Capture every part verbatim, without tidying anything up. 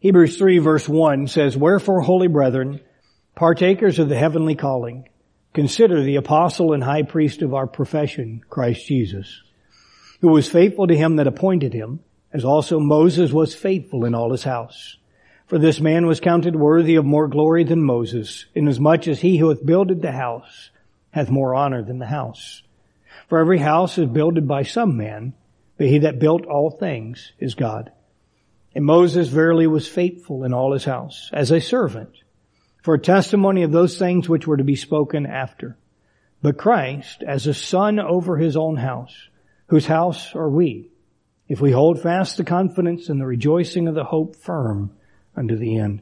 Hebrews three verse one says, "Wherefore, holy brethren, partakers of the heavenly calling, consider the apostle and high priest of our profession, Christ Jesus, who was faithful to him that appointed him, as also Moses was faithful in all his house. For this man was counted worthy of more glory than Moses, inasmuch as he who hath builded the house hath more honor than the house. For every house is builded by some man, but he that built all things is God. And Moses verily was faithful in all his house, as a servant, for a testimony of those things which were to be spoken after. But Christ as a son over his own house, whose house are we, if we hold fast the confidence and the rejoicing of the hope firm unto the end."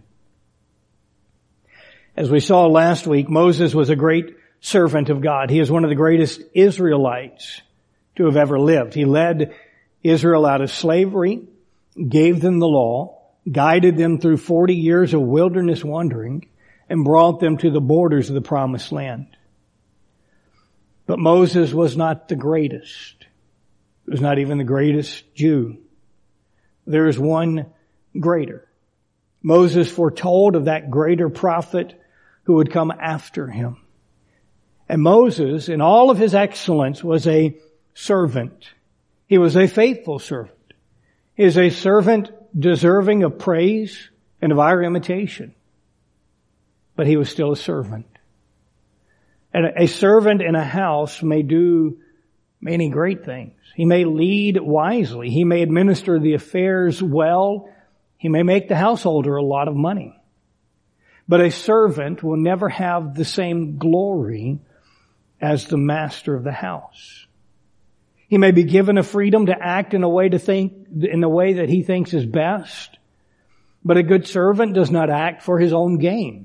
As we saw last week, Moses was a great servant of God. He is one of the greatest Israelites to have ever lived. He led Israel out of slavery, gave them the law, guided them through forty years of wilderness wandering, and brought them to the borders of the promised land. But Moses was not the greatest. He was not even the greatest Jew. There is one greater. Moses foretold of that greater prophet who would come after him. And Moses, in all of his excellence, was a servant. He was a faithful servant. He is a servant deserving of praise and of our imitation. But he was still a servant. And a servant in a house may do many great things. He may lead wisely. He may administer the affairs well. He may make the householder a lot of money. But a servant will never have the same glory as the master of the house. He may be given a freedom to act in a way to think, in the way that he thinks is best. But a good servant does not act for his own gain.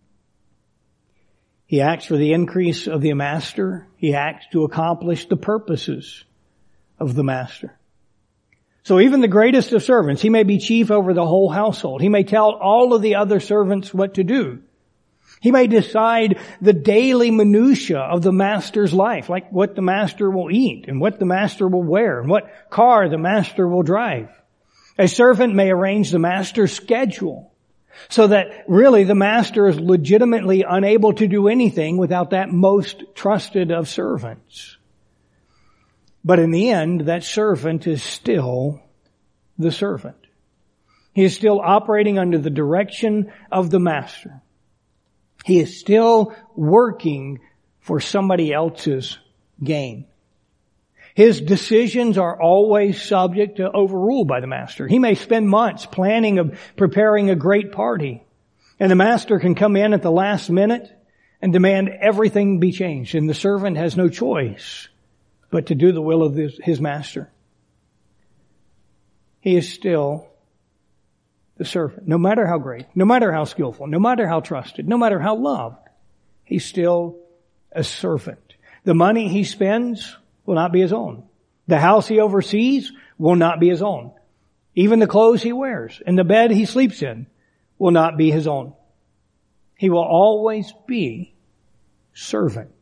He acts for the increase of the master. He acts to accomplish the purposes of the master. So even the greatest of servants, he may be chief over the whole household. He may tell all of the other servants what to do. He may decide the daily minutia of the master's life, like what the master will eat and what the master will wear and what car the master will drive. A servant may arrange the master's schedule so that really the master is legitimately unable to do anything without that most trusted of servants. But in the end, that servant is still the servant. He is still operating under the direction of the master. He is still working for somebody else's gain. His decisions are always subject to overrule by the master. He may spend months planning of preparing a great party, and the master can come in at the last minute and demand everything be changed, and the servant has no choice but to do the will of his, his master. He is still the servant. No matter how great, no matter how skillful, no matter how trusted, no matter how loved, he's still a servant. The money he spends will not be his own. The house he oversees will not be his own. Even the clothes he wears and the bed he sleeps in will not be his own. He will always be servant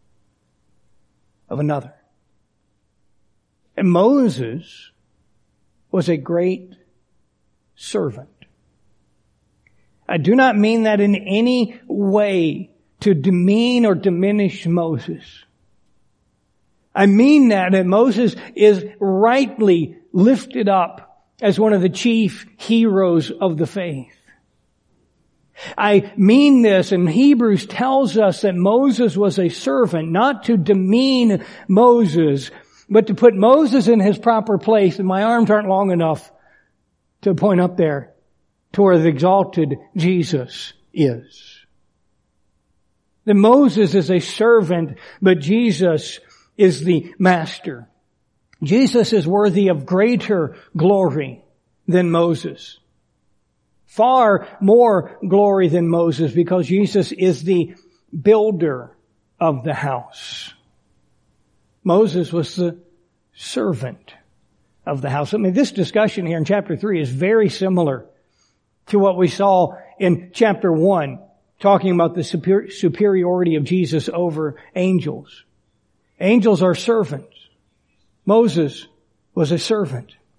of another. And Moses was a great servant. I do not mean that in any way to demean or diminish Moses. I mean that, that Moses is rightly lifted up as one of the chief heroes of the faith. I mean this, and Hebrews tells us that Moses was a servant, not to demean Moses, but to put Moses in his proper place. And my arms aren't long enough to point up there to where the exalted Jesus is. That Moses is a servant, but Jesus is the master. Jesus is worthy of greater glory than Moses. Far more glory than Moses, because Jesus is the builder of the house. Moses was the servant of the house. I mean, this discussion here in chapter three is very similar to what we saw in chapter one, talking about the super- superiority of Jesus over angels. Angels are servants. Moses was a servant.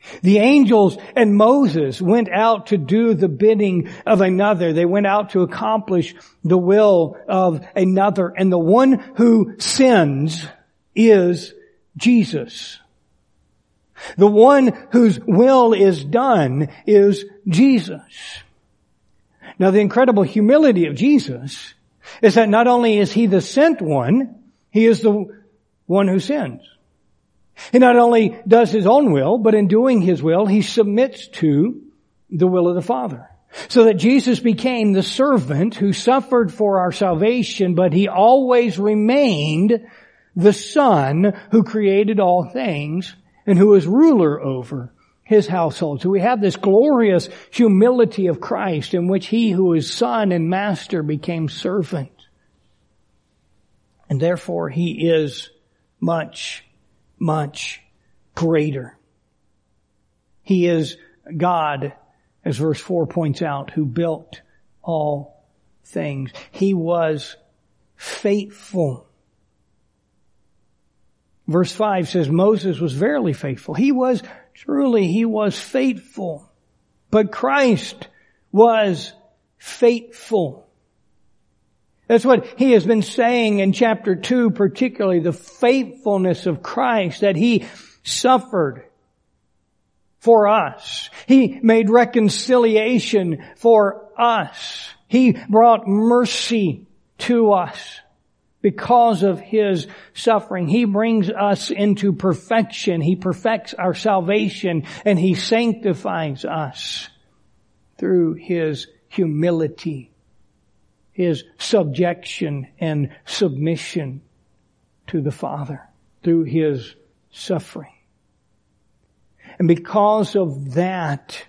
The angels and Moses went out to do the bidding of another. They went out to accomplish the will of another. And the one who sins is Jesus. The one whose will is done is Jesus. Now, the incredible humility of Jesus is that not only is He the sent one, He is the one who sins. He not only does His own will, but in doing His will, He submits to the will of the Father. So that Jesus became the servant who suffered for our salvation, but He always remained the Son who created all things and who is ruler over His household. So we have this glorious humility of Christ in which He who is Son and Master became servant. And therefore He is much, much greater. He is God, as verse four points out, who built all things. He was faithful. Verse five says Moses was verily faithful. He was, truly, he was faithful. But Christ was faithful. That's what he has been saying in chapter two, particularly the faithfulness of Christ, that He suffered for us. He made reconciliation for us. He brought mercy to us because of His suffering. He brings us into perfection. He perfects our salvation, and He sanctifies us through His humility, His subjection and submission to the Father, through His suffering. And because of that,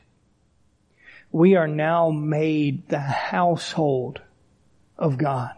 we are now made the household of God.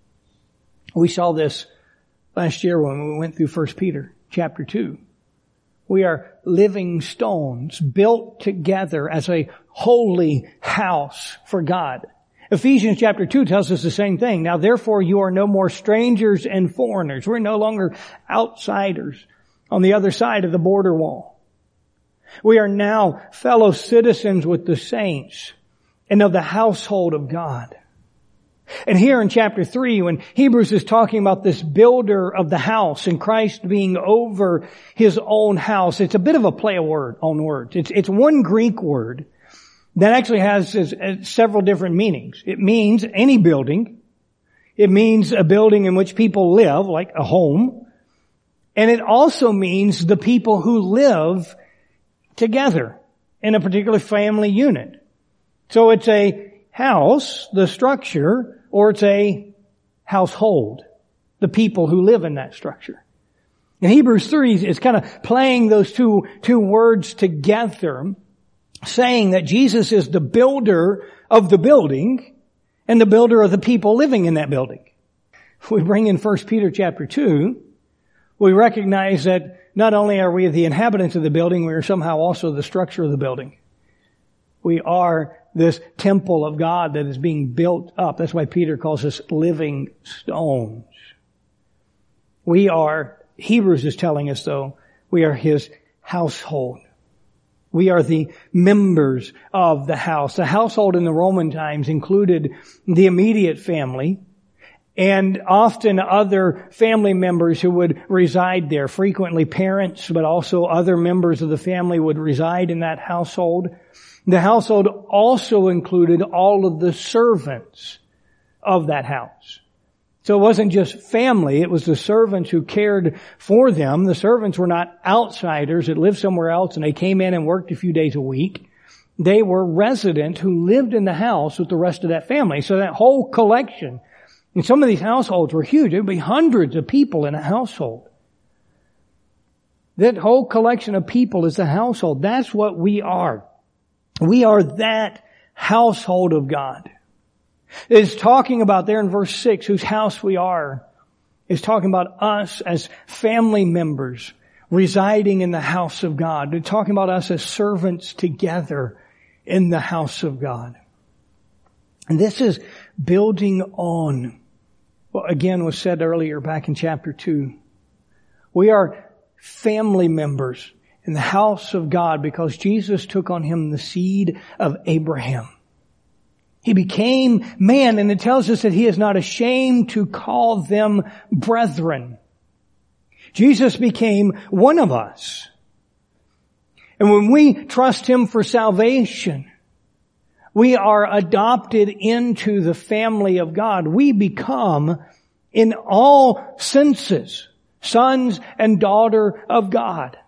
We saw this last year when we went through First Peter chapter two. We are living stones built together as a holy house for God. Ephesians chapter two tells us the same thing. Now therefore you are no more strangers and foreigners. We're no longer outsiders on the other side of the border wall. We are now fellow citizens with the saints and of the household of God. And here in chapter three, when Hebrews is talking about this builder of the house and Christ being over His own house, it's a bit of a play of word on words. It's, it's one Greek word that actually has, has, has several different meanings. It means any building. It means a building in which people live, like a home. And it also means the people who live together in a particular family unit. So it's a house, the structure, or it's a household, the people who live in that structure. In Hebrews three, it's kind of playing those two, two words together, saying that Jesus is the builder of the building and the builder of the people living in that building. If we bring in First Peter chapter two, we recognize that not only are we the inhabitants of the building, we are somehow also the structure of the building. We are this temple of God that is being built up. That's why Peter calls us living stones. We are, Hebrews is telling us though, we are His household. We are the members of the house. The household in the Roman times included the immediate family and often other family members who would reside there. Frequently parents, but also other members of the family would reside in that household. The household also included all of the servants of that house. So it wasn't just family, it was the servants who cared for them. The servants were not outsiders that lived somewhere else and they came in and worked a few days a week. They were residents who lived in the house with the rest of that family. So that whole collection, and some of these households were huge. There would be hundreds of people in a household. That whole collection of people is the household. That's what we are. We are that household of God. It's talking about there in verse six, whose house we are. It's talking about us as family members residing in the house of God. It's talking about us as servants together in the house of God. And this is building on what again was said earlier back in chapter two. We are family members in the house of God because Jesus took on him the seed of Abraham. He became man, and it tells us that he is not ashamed to call them brethren. Jesus became one of us. And when we trust him for salvation, we are adopted into the family of God. We become, in all senses, sons and daughter of God.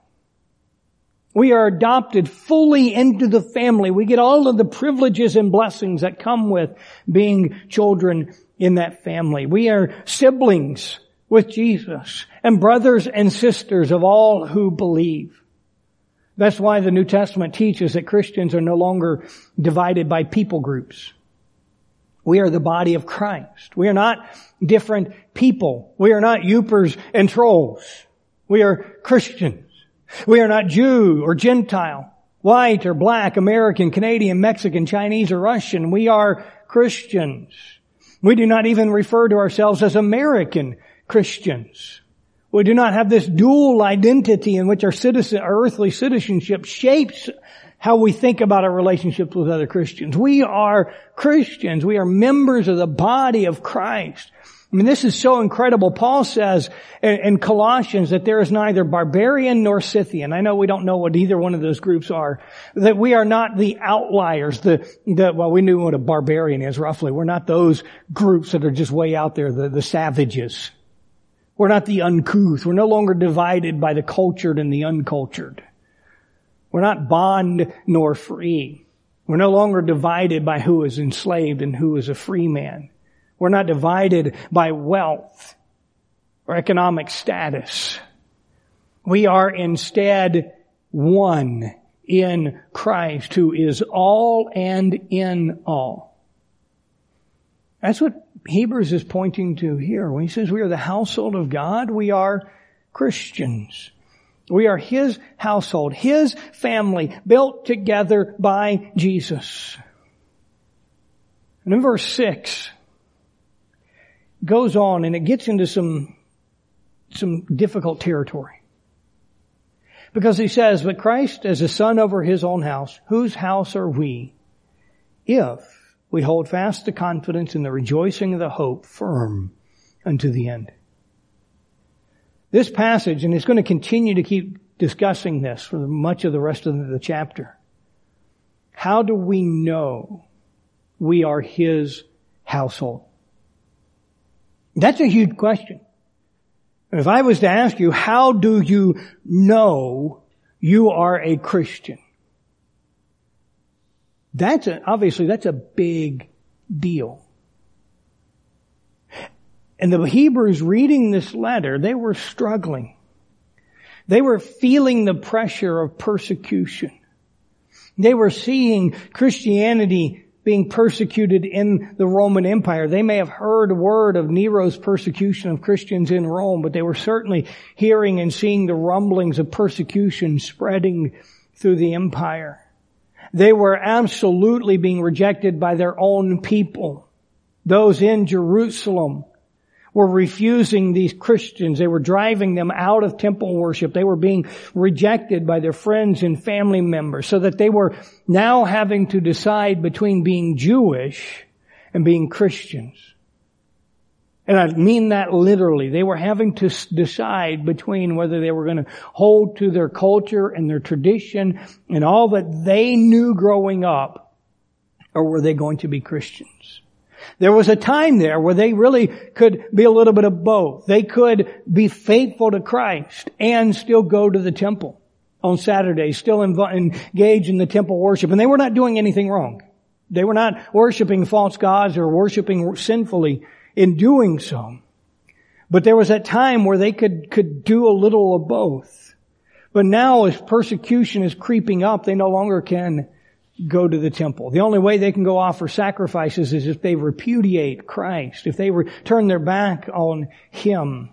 We are adopted fully into the family. We get all of the privileges and blessings that come with being children in that family. We are siblings with Jesus and brothers and sisters of all who believe. That's why the New Testament teaches that Christians are no longer divided by people groups. We are the body of Christ. We are not different people. We are not Yoopers and trolls. We are Christians. We are not Jew or Gentile, white or black, American, Canadian, Mexican, Chinese, or Russian. We are Christians. We do not even refer to ourselves as American Christians. We do not have this dual identity in which our citizen, our earthly citizenship shapes how we think about our relationships with other Christians. We are Christians. We are members of the body of Christ. I mean, this is so incredible. Paul says in, in Colossians that there is neither barbarian nor Scythian. I know we don't know what either one of those groups are. That we are not the outliers. The, the well, we knew what a barbarian is roughly. We're not those groups that are just way out there, the, the savages. We're not the uncouth. We're no longer divided by the cultured and the uncultured. We're not bond nor free. We're no longer divided by who is enslaved and who is a free man. We're not divided by wealth or economic status. We are instead one in Christ, who is all and in all. That's what Hebrews is pointing to here. When he says we are the household of God, we are Christians. We are his household, his family, built together by Jesus. And in verse six, goes on and it gets into some, some difficult territory. Because he says, but Christ as a son over his own house, whose house are we, if we hold fast the confidence and the rejoicing of the hope firm unto the end. This passage, and it's going to continue to keep discussing this for much of the rest of the chapter. How do we know we are his household? That's a huge question. If I was to ask you, how do you know you are a Christian? That's a, obviously that's a big deal. And the Hebrews reading this letter, they were struggling. They were feeling the pressure of persecution. They were seeing Christianity being persecuted in the Roman Empire. They may have heard word of Nero's persecution of Christians in Rome, but they were certainly hearing and seeing the rumblings of persecution spreading through the empire. They were absolutely being rejected by their own people. Those in Jerusalem were refusing these Christians. They were driving them out of temple worship. They were being rejected by their friends and family members, so that they were now having to decide between being Jewish and being Christians. And I mean that literally. They were having to decide between whether they were going to hold to their culture and their tradition and all that they knew growing up, or were they going to be Christians. There was a time there where they really could be a little bit of both. They could be faithful to Christ and still go to the temple on Saturdays, still engage in the temple worship. And they were not doing anything wrong. They were not worshiping false gods or worshiping sinfully in doing so. But there was that time where they could, could do a little of both. But now as persecution is creeping up, they no longer can go to the temple. The only way they can go offer sacrifices is if they repudiate Christ, if they re- turn their back on him.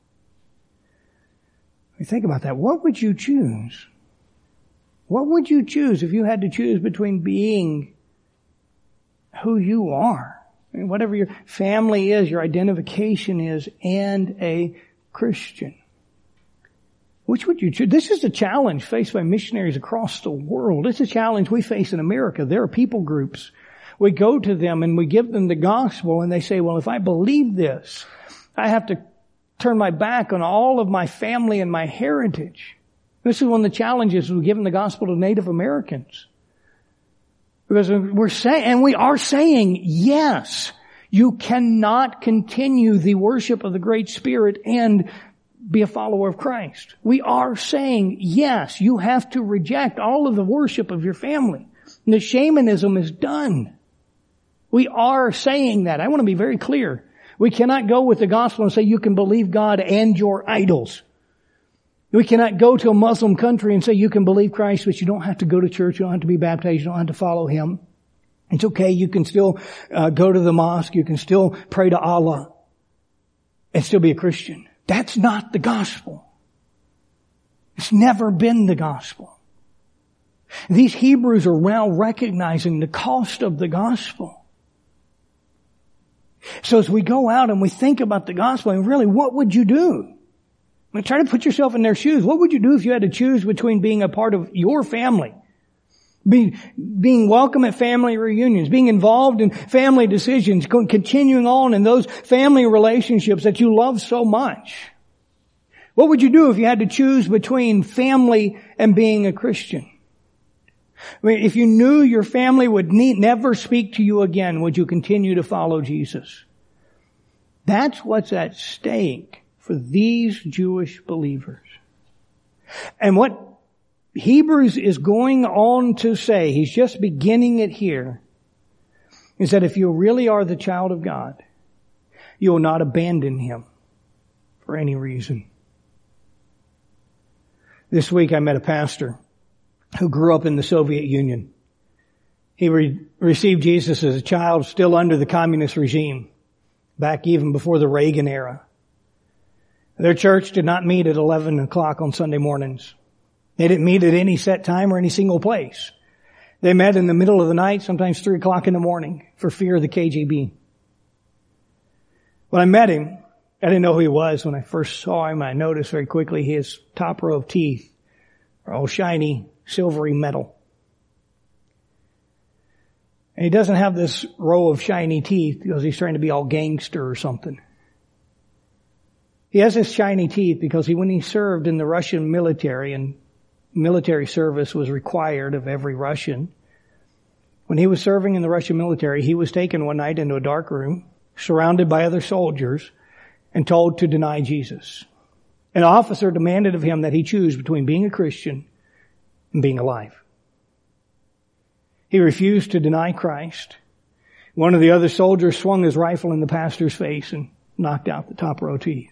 You think about that. What would you choose? What would you choose if you had to choose between being who you are, I mean, whatever your family is, your identification is, and a Christian? Which would you choose? This is a challenge faced by missionaries across the world. It's a challenge we face in America. There are people groups. We go to them and we give them the gospel and they say, well, if I believe this, I have to turn my back on all of my family and my heritage. This is one of the challenges we're giving the gospel to Native Americans. Because we're saying, and we are saying, yes, you cannot continue the worship of the Great Spirit and be a follower of Christ. We are saying, yes, you have to reject all of the worship of your family. And the shamanism is done. We are saying that. I want to be very clear. We cannot go with the gospel and say you can believe God and your idols. We cannot go to a Muslim country and say you can believe Christ, but you don't have to go to church, you don't have to be baptized, you don't have to follow Him. It's okay, you can still uh, go to the mosque, you can still pray to Allah and still be a Christian. That's not the gospel. It's never been the gospel. These Hebrews are now recognizing the cost of the gospel. So as we go out and we think about the gospel, and really, what would you do? I mean, try to put yourself in their shoes. What would you do if you had to choose between being a part of your family, being, being welcome at family reunions, being involved in family decisions, continuing on in those family relationships that you love so much? What would you do if you had to choose between family and being a Christian? I mean, if you knew your family would need, never speak to you again, would you continue to follow Jesus? That's what's at stake for these Jewish believers. And what Hebrews is going on to say, he's just beginning it here, is that if you really are the child of God, you will not abandon Him for any reason. This week I met a pastor who grew up in the Soviet Union. He re- received Jesus as a child still under the communist regime, back even before the Reagan era. Their church did not meet at eleven o'clock on Sunday mornings. They didn't meet at any set time or any single place. They met in the middle of the night, sometimes three o'clock in the morning, for fear of the K G B. When I met him, I didn't know who he was. When I first saw him, I noticed very quickly his top row of teeth are all shiny, silvery metal. And he doesn't have this row of shiny teeth because he's trying to be all gangster or something. He has his shiny teeth because he, when he served in the Russian military, and military service was required of every Russian, when he was serving in the Russian military, he was taken one night into a dark room, surrounded by other soldiers, and told to deny Jesus. An officer demanded of him that he choose between being a Christian and being alive. He refused to deny Christ. One of the other soldiers swung his rifle in the pastor's face and knocked out the top row teeth.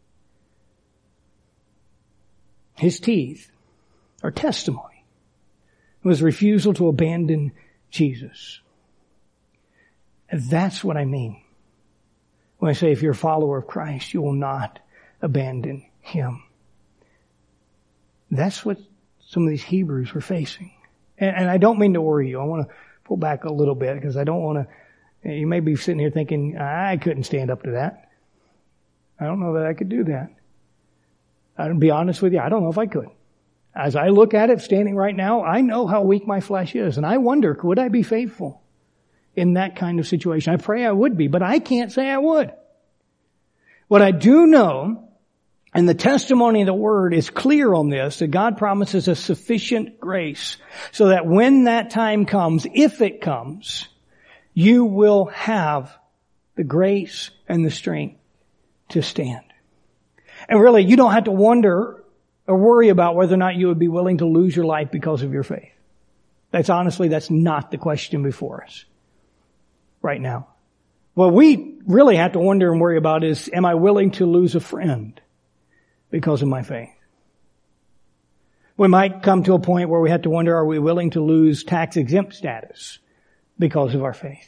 His teeth are testimony of his refusal to abandon Jesus. And that's what I mean when I say if you're a follower of Christ, you will not abandon Him. That's what some of these Hebrews were facing. And, and I don't mean to worry you. I want to pull back a little bit because I don't want to, you may be sitting here thinking, I couldn't stand up to that. I don't know that I could do that. I'll be honest with you, I don't know if I could. As I look at it standing right now, I know how weak my flesh is. And I wonder, would I be faithful in that kind of situation? I pray I would be, but I can't say I would. What I do know, and the testimony of the Word is clear on this, that God promises us sufficient grace so that when that time comes, if it comes, you will have the grace and the strength to stand. And really, you don't have to wonder or worry about whether or not you would be willing to lose your life because of your faith. That's honestly, that's not the question before us right now. What we really have to wonder and worry about is, am I willing to lose a friend because of my faith? We might come to a point where we have to wonder, are we willing to lose tax-exempt status because of our faith?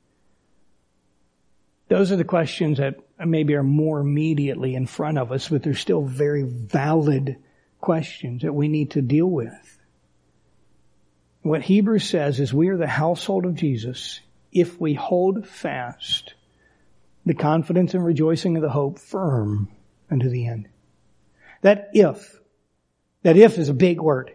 Those are the questions that maybe are more immediately in front of us, but they're still very valid questions that we need to deal with. What Hebrews says is we are the household of Jesus if we hold fast the confidence and rejoicing of the hope firm unto the end. That if That if is a big word.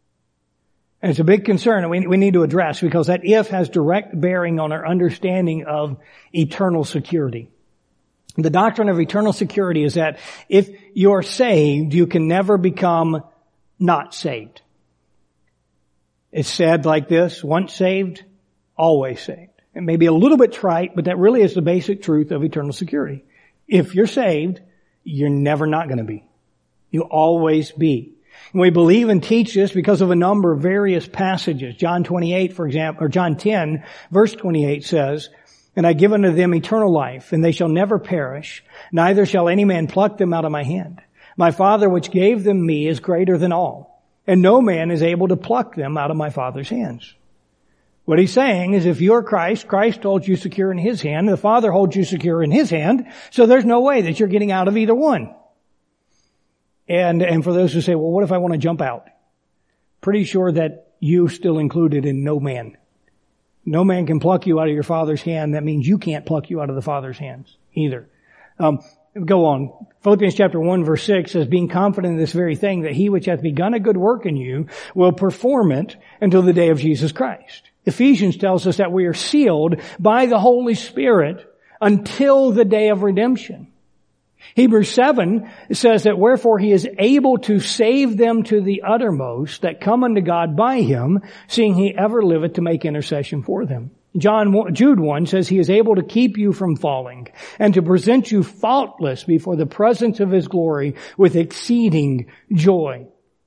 And it's a big concern that we, we need to address, because that if has direct bearing on our understanding of eternal security. The doctrine of eternal security is that if you're saved, you can never become not saved. It's said like this: once saved, always saved. It may be a little bit trite, but that really is the basic truth of eternal security. If you're saved, you're never not going to be. You'll always be. And we believe and teach this because of a number of various passages. John twenty-eight, for example, or John ten, verse twenty-eight says, "And I give unto them eternal life, and they shall never perish, neither shall any man pluck them out of my hand. My Father which gave them me is greater than all, and no man is able to pluck them out of my Father's hands." What he's saying is, if you're Christ, Christ holds you secure in His hand, the Father holds you secure in His hand, so there's no way that you're getting out of either one. And, and for those who say, well, what if I want to jump out? Pretty sure that you're still included in no man. No man can pluck you out of your Father's hand. That means you can't pluck you out of the Father's hands either. Um, go on. Philippians chapter one verse six says, "Being confident in this very thing, that He which hath begun a good work in you will perform it until the day of Jesus Christ." Ephesians tells us that we are sealed by the Holy Spirit until the day of redemption. Hebrews seven says that wherefore He is able to save them to the uttermost that come unto God by Him, seeing He ever liveth to make intercession for them. John, Jude one says He is able to keep you from falling and to present you faultless before the presence of His glory with exceeding joy.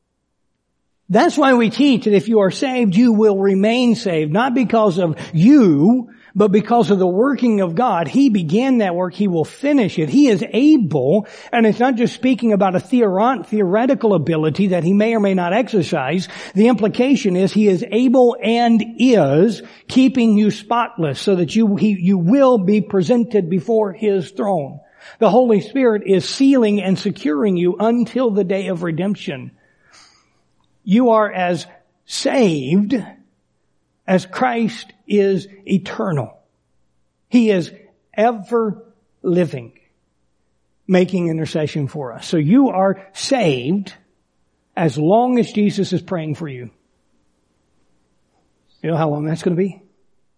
That's why we teach that if you are saved, you will remain saved, not because of you, but because of the working of God. He began that work. He will finish it. He is able, and it's not just speaking about a theoretical ability that He may or may not exercise. The implication is He is able and is keeping you spotless so that you, he, you will be presented before His throne. The Holy Spirit is sealing and securing you until the day of redemption. You are as saved as Christ is eternal. He is ever living, making intercession for us. So you are saved as long as Jesus is praying for you. You know how long that's going to be?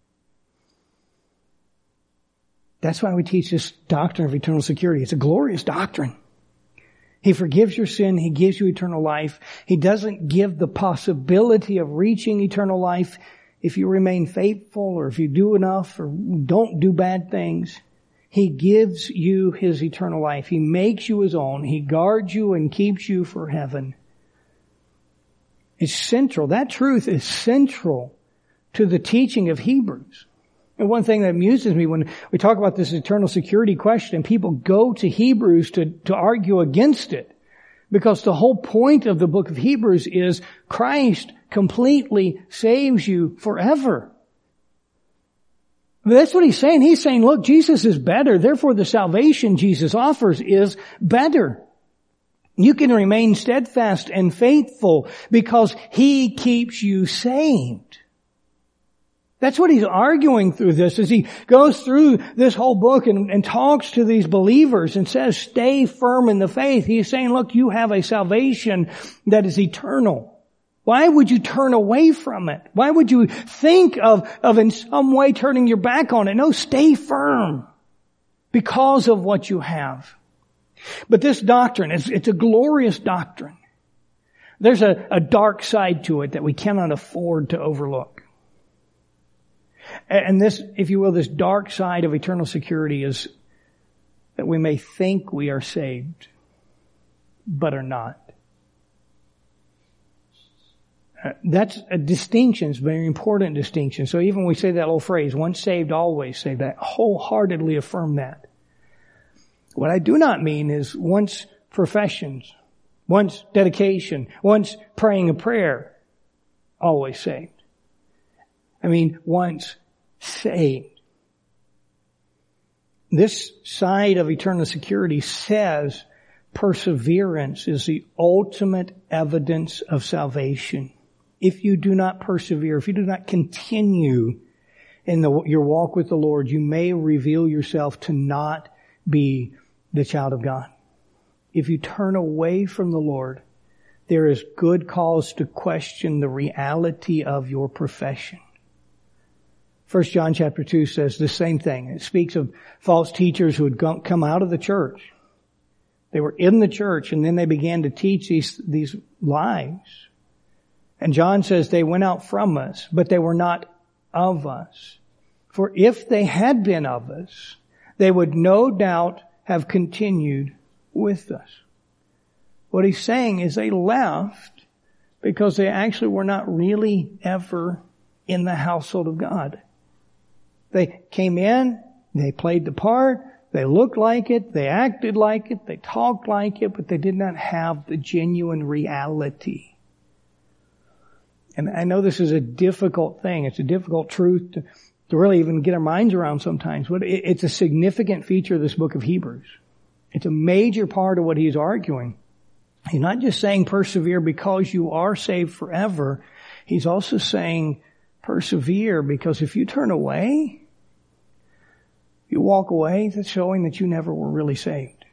That's why we teach this doctrine of eternal security. It's a glorious doctrine. He forgives your sin. He gives you eternal life. He doesn't give the possibility of reaching eternal life if you remain faithful or if you do enough or don't do bad things. He gives you His eternal life. He makes you His own. He guards you and keeps you for heaven. It's central. That truth is central to the teaching of Hebrews. And one thing that amuses me when we talk about this eternal security question, people go to Hebrews to, to argue against it. Because the whole point of the book of Hebrews is Christ completely saves you forever. That's what he's saying. He's saying, look, Jesus is better. Therefore, the salvation Jesus offers is better. You can remain steadfast and faithful because He keeps you saved. That's what he's arguing through this as he goes through this whole book and, and talks to these believers and says, stay firm in the faith. He's saying, look, you have a salvation that is eternal. Why would you turn away from it? Why would you think of, of in some way turning your back on it? No, stay firm because of what you have. But this doctrine, it's, it's a glorious doctrine. There's a, a dark side to it that we cannot afford to overlook. And this, if you will, this dark side of eternal security is that we may think we are saved, but are not. Uh, that's a distinction. It's a very important distinction. So even when we say that little phrase, once saved, always saved, I wholeheartedly affirm that. What I do not mean is once professions, once dedication, once praying a prayer, always saved. I mean, once saved. This side of eternal security says perseverance is the ultimate evidence of salvation. If you do not persevere, if you do not continue in the, your walk with the Lord, you may reveal yourself to not be the child of God. If you turn away from the Lord, there is good cause to question the reality of your profession. First John chapter two says the same thing. It speaks of false teachers who had come out of the church. They were in the church and then they began to teach these, these lies. And John says they went out from us, but they were not of us. For if they had been of us, they would no doubt have continued with us. What he's saying is they left because they actually were not really ever in the household of God. They came in, they played the part, they looked like it, they acted like it, they talked like it, but they did not have the genuine reality. And I know this is a difficult thing. It's a difficult truth to, to really even get our minds around sometimes. But it, it's a significant feature of this book of Hebrews. It's a major part of what he's arguing. He's not just saying persevere because you are saved forever. He's also saying persevere because if you turn away, you walk away, that's showing that you never were really saved.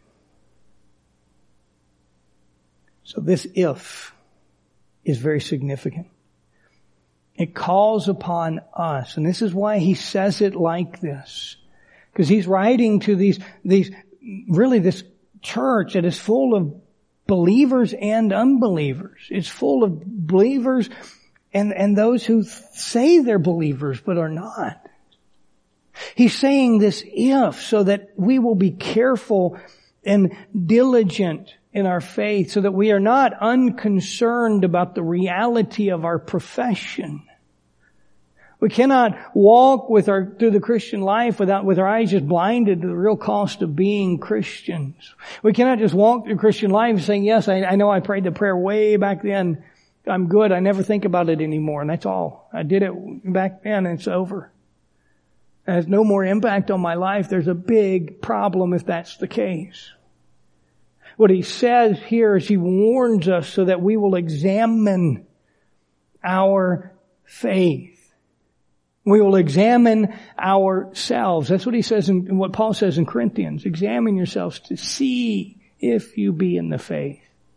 So this if is very significant. It calls upon us. And this is why he says it like this. Because he's writing to these, these, really this church that is full of believers and unbelievers. It's full of believers and, and those who say they're believers but are not. He's saying this if so that we will be careful and diligent in our faith so that we are not unconcerned about the reality of our profession. We cannot walk with our, through the Christian life without, with our eyes just blinded to the real cost of being Christians. We cannot just walk through Christian life saying, yes, I, I know I prayed the prayer way back then. I'm good. I never think about it anymore. And that's all. I did it back then and it's over. It has no more impact on my life. There's a big problem if that's the case. What he says here is he warns us so that we will examine our faith. We will examine ourselves. That's what he says in what Paul says in Corinthians. Examine yourselves to see if you be in the faith.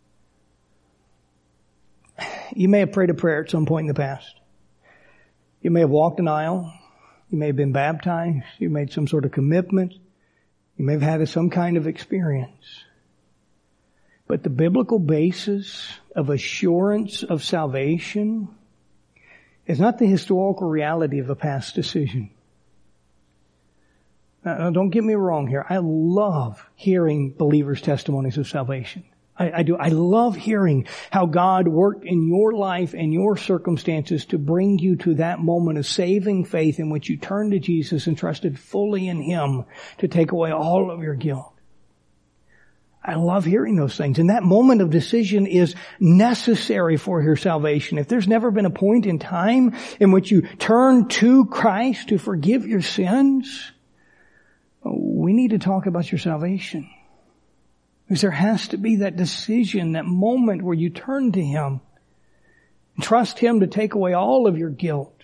You may have prayed a prayer at some point in the past. You may have walked an aisle. You may have been baptized. You made some sort of commitment. You may have had some kind of experience. But the biblical basis of assurance of salvation is not the historical reality of a past decision. Now, don't get me wrong here. I love hearing believers' testimonies of salvation. I, I do. I love hearing how God worked in your life and your circumstances to bring you to that moment of saving faith in which you turned to Jesus and trusted fully in Him to take away all of your guilt. I love hearing those things. And that moment of decision is necessary for your salvation. If there's never been a point in time in which you turn to Christ to forgive your sins, we need to talk about your salvation. Because there has to be that decision, that moment where you turn to Him and trust Him to take away all of your guilt.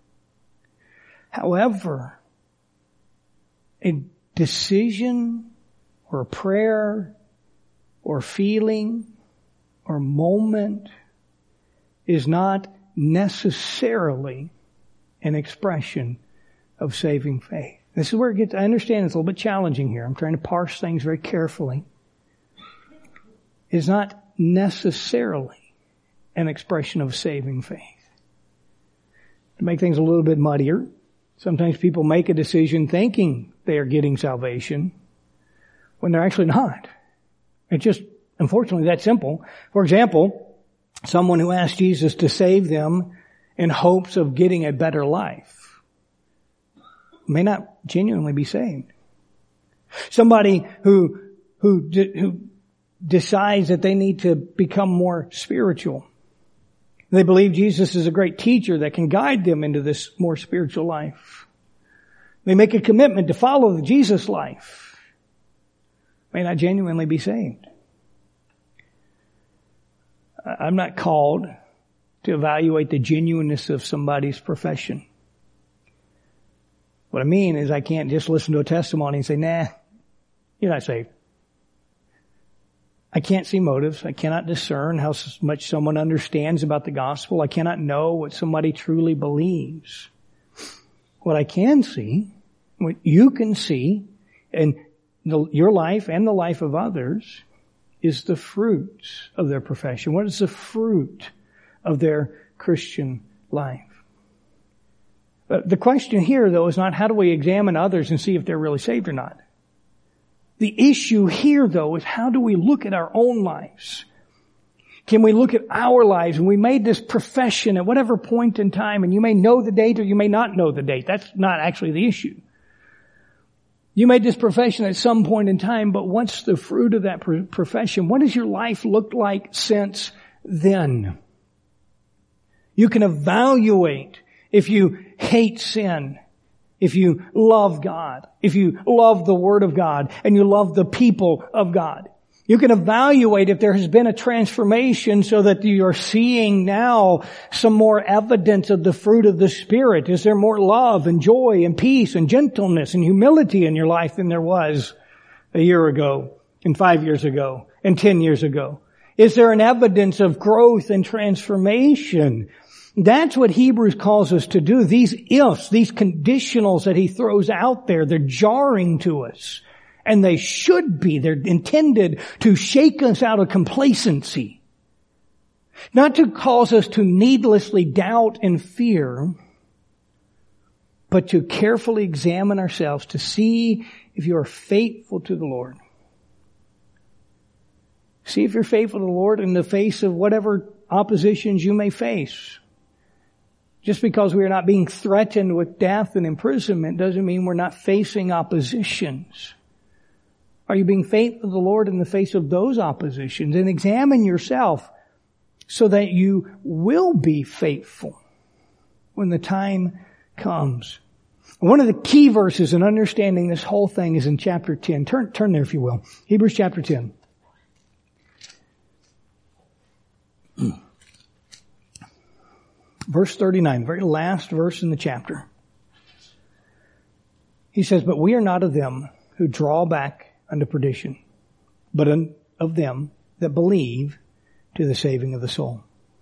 However, a decision or a prayer or feeling or moment is not necessarily an expression of saving faith. This is where it gets, I understand it's a little bit challenging here. I'm trying to parse things very carefully. It's not necessarily an expression of saving faith. To make things a little bit muddier, sometimes people make a decision thinking they are getting salvation when they're actually not. It's just, unfortunately, that simple. For example, someone who asked Jesus to save them in hopes of getting a better life may not genuinely be saved. Somebody who, who, who decides that they need to become more spiritual. They believe Jesus is a great teacher that can guide them into this more spiritual life. They make a commitment to follow the Jesus life. May not genuinely be saved. I'm not called to evaluate the genuineness of somebody's profession. What I mean is I can't just listen to a testimony and say, nah, you're not saved. I can't see motives. I cannot discern how much someone understands about the gospel. I cannot know what somebody truly believes. What I can see, what you can see in the, your life and the life of others, is the fruits of their profession. What is the fruit of their Christian life? But the question here, though, is not how do we examine others and see if they're really saved or not. The issue here, though, is how do we look at our own lives? Can we look at our lives? And we made this profession at whatever point in time, and you may know the date or you may not know the date. That's not actually the issue. You made this profession at some point in time, but what's the fruit of that profession? What has your life looked like since then? You can evaluate if you hate sin, if you love God, if you love the Word of God, and you love the people of God. You can evaluate if there has been a transformation so that you are seeing now some more evidence of the fruit of the Spirit. Is there more love and joy and peace and gentleness and humility in your life than there was a year ago and five years ago and ten years ago? Is there an evidence of growth and transformation? That's what Hebrews calls us to do. These ifs, these conditionals that he throws out there, they're jarring to us. And they should be. They're intended to shake us out of complacency. Not to cause us to needlessly doubt and fear, but to carefully examine ourselves to see if you are faithful to the Lord. See if you're faithful to the Lord in the face of whatever oppositions you may face. Just because we are not being threatened with death and imprisonment doesn't mean we're not facing oppositions. Are you being faithful to the Lord in the face of those oppositions? And examine yourself so that you will be faithful when the time comes. One of the key verses in understanding this whole thing is in chapter ten. Turn, turn there if you will. Hebrews chapter ten. Verse thirty-nine, very last verse in the chapter. He says, "But we are not of them who draw back unto perdition, but of them that believe to the saving of the soul."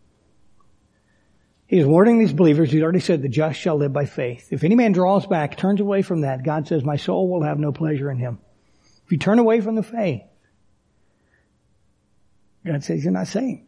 He's warning these believers. He's already said the just shall live by faith. If any man draws back, turns away from that, God says, my soul will have no pleasure in him. If you turn away from the faith, God says you're not saved.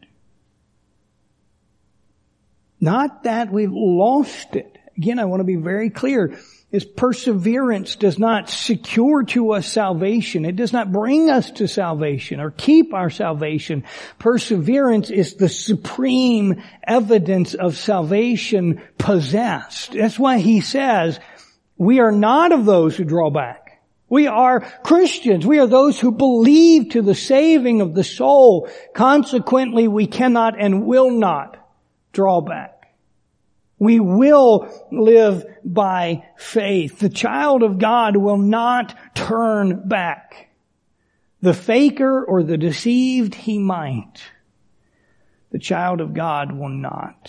Not that we've lost it. Again, I want to be very clear. His perseverance does not secure to us salvation. It does not bring us to salvation or keep our salvation. Perseverance is the supreme evidence of salvation possessed. That's why he says, we are not of those who draw back. We are Christians. We are those who believe to the saving of the soul. Consequently, we cannot and will not draw back. We will live by faith. The child of God will not turn back. The faker or the deceived, he might. The child of God will not.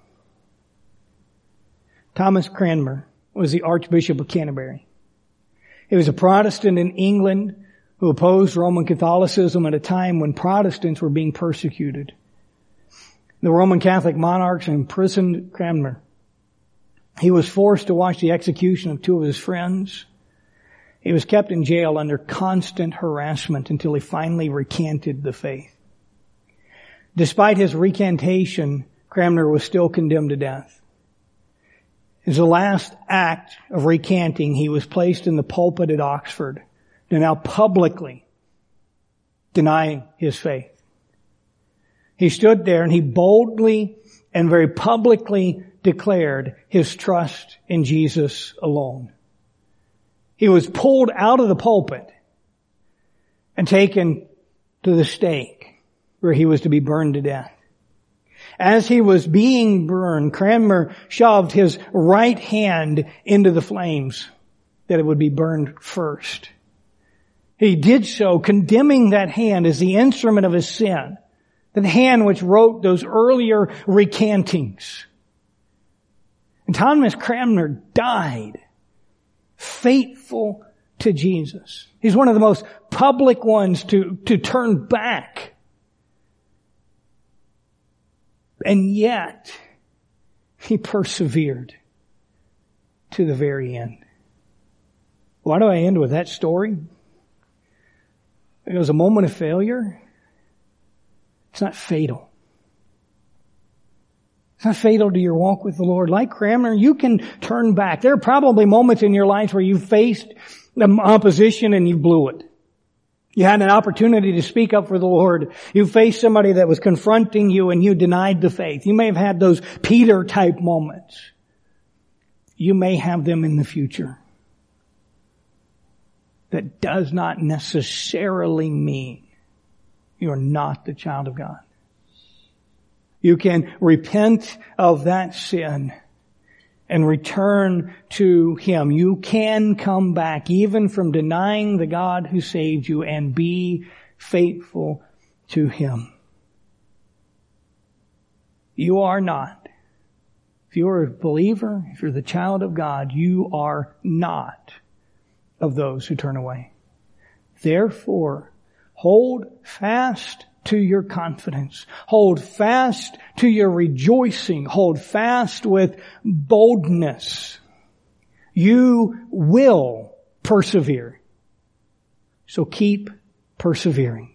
Thomas Cranmer was the Archbishop of Canterbury. He was a Protestant in England who opposed Roman Catholicism at a time when Protestants were being persecuted. The Roman Catholic monarchs imprisoned Cranmer. He was forced to watch the execution of two of his friends. He was kept in jail under constant harassment until he finally recanted the faith. Despite his recantation, Cranmer was still condemned to death. As the last act of recanting, he was placed in the pulpit at Oxford to now publicly deny his faith. He stood there and he boldly and very publicly declared his trust in Jesus alone. He was pulled out of the pulpit and taken to the stake where he was to be burned to death. As he was being burned, Cranmer shoved his right hand into the flames that it would be burned first. He did so condemning that hand as the instrument of his sin. The hand which wrote those earlier recantings. And Thomas Cranmer died faithful to Jesus. He's one of the most public ones to, to turn back. And yet, he persevered to the very end. Why do I end with that story? It was a moment of failure. It's not fatal. It's not fatal to your walk with the Lord. Like Cranmer, you can turn back. There are probably moments in your life where you faced the opposition and you blew it. You had an opportunity to speak up for the Lord. You faced somebody that was confronting you and you denied the faith. You may have had those Peter-type moments. You may have them in the future. That does not necessarily mean you're not the child of God. You can repent of that sin and return to Him. You can come back even from denying the God who saved you and be faithful to Him. You are not. If you're a believer, if you're the child of God, you are not of those who turn away. Therefore, hold fast to your confidence. Hold fast to your rejoicing. Hold fast with boldness. You will persevere. So keep persevering.